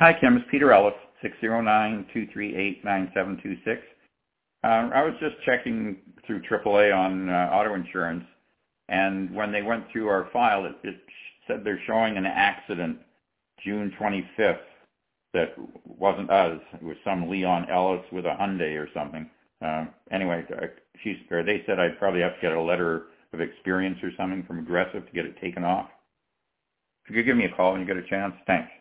Hi, Kim. It's Peter Ellis, 609-238-9726. I was just checking through AAA on auto insurance, and when they went through our file, it said they're showing an accident June 25th that wasn't us. It was some Leon Ellis with a Hyundai or something. Anyway, they said I'd probably have to get a letter of experience or something from Aggressive to get it taken off. If you could give me a call when you get a chance, thanks.